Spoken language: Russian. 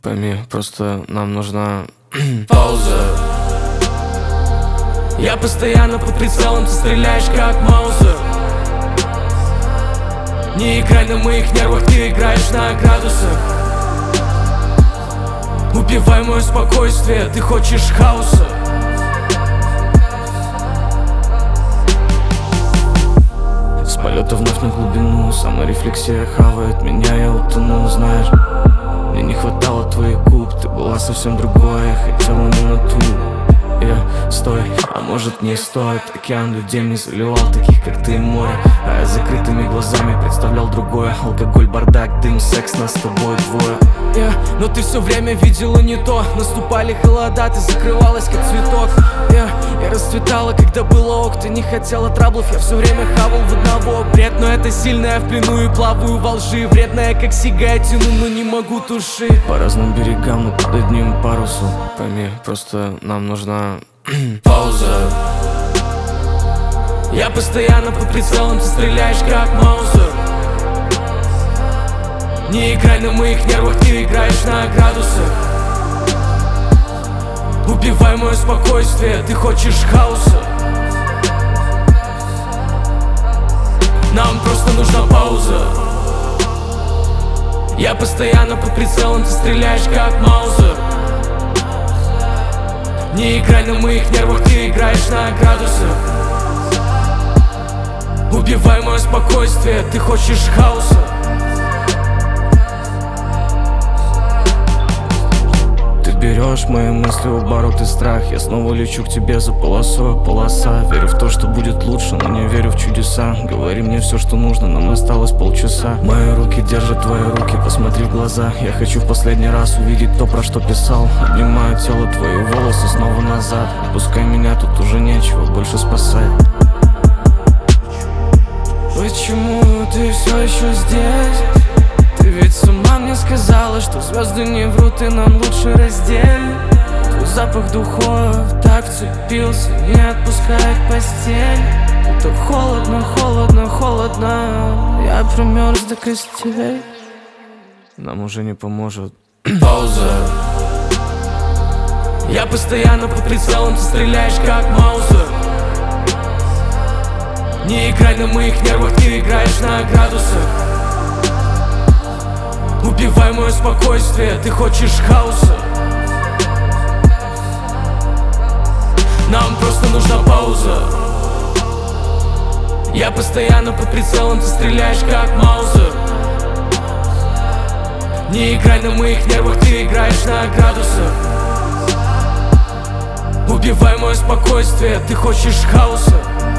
Пойми, просто нам нужна пауза. Я постоянно под прицелом, ты стреляешь как Маузер. Не играй на моих нервах, ты играешь на градусах. Убивай мое спокойствие, ты хочешь хаоса. С полета вновь на глубину, саморефлексия хавает меня, я утонул, знаешь. Мне не хватало твоих губ, ты была совсем другой, я хотела не на ту. Стой, а может не стоит. Океан людей мне заливал, таких как ты, море. А я закрытыми глазами представлял другое. Алкоголь, бардак, дым, секс, нас с тобой двое. Но ты все время видела не то. Наступали холода, ты закрывалась как цветок. Я расцветала, когда было ок. Ты не хотела траблов, я все время хавал в одного. Бред, но это сильно, я в плену и плаваю во лжи. Вредная, как сига, я тяну, но не могу тушить. По разным берегам, но под одним парусом. Пойми, просто нам нужна пауза. Я постоянно под прицелом, ты стреляешь как Маузер. Не играй на моих нервах, ты играешь на градусах. Убивай мое спокойствие, ты хочешь хаоса. Нам просто нужна пауза. Я постоянно под прицелом, ты стреляешь как Маузер. Не играй на моих нервах, ты играешь на градусах. Убивай мое спокойствие, ты хочешь хаоса. Ты берешь мои мысли, оборот и страх. Я снова лечу к тебе за полосой, полоса. Верю в то, что будет лучше, но не верю в чудеса. Говори мне все, что нужно, нам осталось полчаса. Мои руки держат твои руки, посмотри в глаза. Я хочу в последний раз увидеть то, про что писал. Обнимаю тело, твои волосы снова назад. Пускай меня тут уже нечего больше спасать. Почему ты все еще здесь? Ты ведь с ума мне сказала, что звезды не врут и нам лучше раздельно. Твой запах духов так вцепился, не отпускает постель. Это холодно, холодно, холодно. Я промерз до костей. Нам уже не поможет пауза. Я постоянно под прицелом, ты стреляешь как Маузер. Не играй на моих нервах, ты играешь на градусах. Убивай мое спокойствие, ты хочешь хаоса. Нам просто нужна пауза. Я постоянно под прицелом, ты стреляешь как Маузер. Не играй на моих нервах, ты играешь на градусах. Убивай мое спокойствие, ты хочешь хаоса.